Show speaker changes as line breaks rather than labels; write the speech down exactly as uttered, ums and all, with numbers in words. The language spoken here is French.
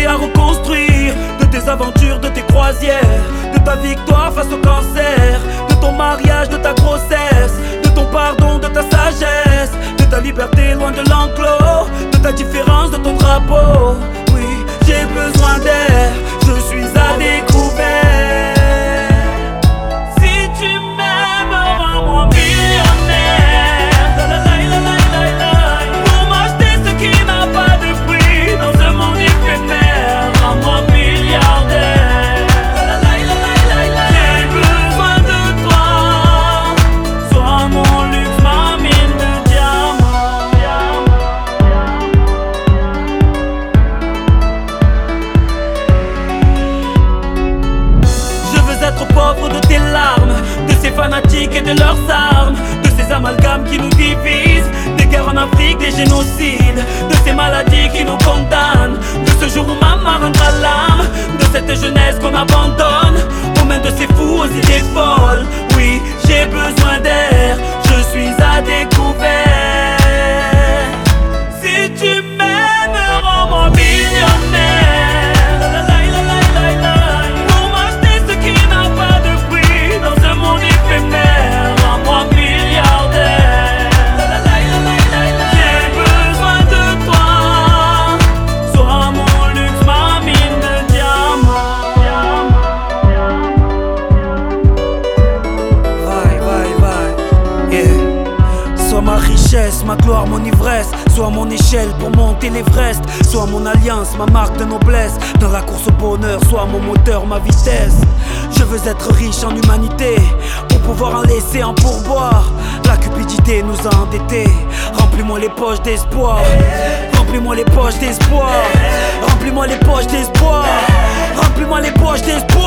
à reconstruire, de tes aventures, de tes croisières, de ta victoire face au cancer, de ton mariage, de ta grossesse, de ton pardon, de ta sagesse, de ta liberté loin de l'enclos, de ta différence, de ton drapeau. Oui, j'ai besoin d'air, je suis à découvert. Si tu m'aimes, rends-moi millionnaire. Pour m'acheter ce qui n'a pas de prix dans ce monde éphémère, rends-moi milliardaire. J'ai besoin de toi, sois mon luxe, ma mine de diamants. Je veux être pauvre de tes larmes, de ces fanatiques et de leurs armes, de ces amalgames qui nous divisent, des guerres en Afrique, des génocides, de ces maladies qui nous condamnent, de ce jour où maman rendra l'âme, de cette jeunesse qu'on abandonne aux mains de ces fous aux idées folles. Oui, j'ai besoin d'air, je suis à découvert. Si tu m'aimes, rends-moi millionnaire. Pour m'acheter ce qui n'a pas de prix dans ce monde éphémère, rends-moi milliardaire. J'ai besoin de toi, sois mon luxe, ma mine de diamants. Vai, vai, vai, yeah. Sois ma richesse, ma gloire, mon ivresse. Sois mon échelle pour monter l'Everest. Sois mon alliance, ma marque de noblesse. Dans la course au bonheur, sois mon moteur, ma vitesse. Je veux être riche en humanité pour pouvoir en laisser un pourboire. La cupidité nous a endettés. Remplis-moi les poches d'espoir. Remplis-moi les poches d'espoir. Remplis-moi les poches d'espoir. Remplis-moi les poches d'espoir.